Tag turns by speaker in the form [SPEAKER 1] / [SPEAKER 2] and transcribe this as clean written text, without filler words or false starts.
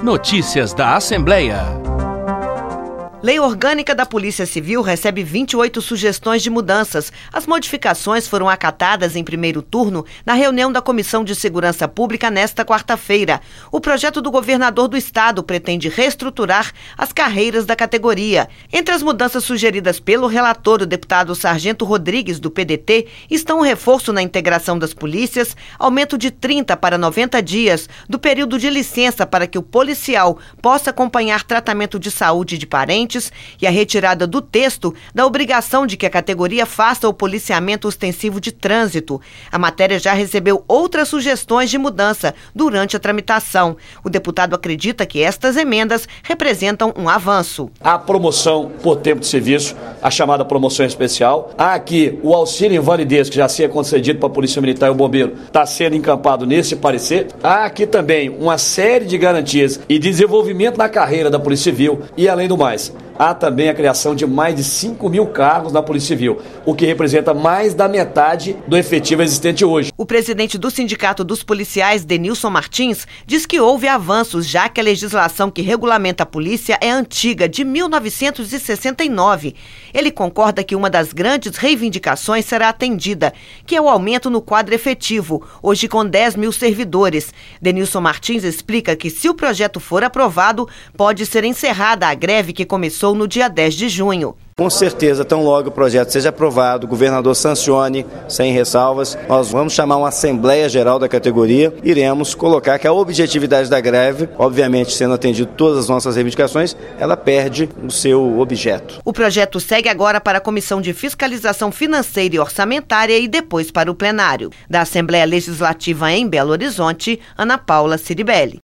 [SPEAKER 1] Notícias da Assembleia.
[SPEAKER 2] Lei Orgânica da Polícia Civil recebe 28 sugestões de mudanças. As modificações foram acatadas em primeiro turno na reunião da Comissão de Segurança Pública nesta quarta-feira. O projeto do governador do estado pretende reestruturar as carreiras da categoria. Entre as mudanças sugeridas pelo relator, o deputado Sargento Rodrigues, do PDT, estão o reforço na integração das polícias, aumento de 30 para 90 dias do período de licença para que o policial possa acompanhar tratamento de saúde de parentes, e a retirada do texto da obrigação de que a categoria faça o policiamento ostensivo de trânsito. A matéria já recebeu outras sugestões de mudança durante a tramitação. O deputado acredita que estas emendas representam um avanço.
[SPEAKER 3] A promoção por tempo de serviço, a chamada promoção especial. Há aqui o auxílio em validez, que já seria concedido para a Polícia Militar e o Bombeiro, está sendo encampado nesse parecer. Há aqui também uma série de garantias e desenvolvimento na carreira da Polícia Civil e, além do mais, há também a criação de mais de 5.000 cargos na Polícia Civil, o que representa mais da metade do efetivo existente hoje.
[SPEAKER 2] O presidente do Sindicato dos Policiais, Denilson Martins, diz que houve avanços, já que a legislação que regulamenta a polícia é antiga, de 1969. Ele concorda que uma das grandes reivindicações será atendida, que é o aumento no quadro efetivo, hoje com 10.000 servidores. Denilson Martins explica que, se o projeto for aprovado, pode ser encerrada a greve que começou no dia 10 de junho.
[SPEAKER 4] Com certeza, tão logo o projeto seja aprovado, o governador sancione, sem ressalvas, nós vamos chamar uma Assembleia Geral da categoria, iremos colocar que a objetividade da greve, obviamente sendo atendido todas as nossas reivindicações, ela perde o seu objeto.
[SPEAKER 2] O projeto segue agora para a Comissão de Fiscalização Financeira e Orçamentária e depois para o plenário. Da Assembleia Legislativa em Belo Horizonte, Ana Paula Ciribelli.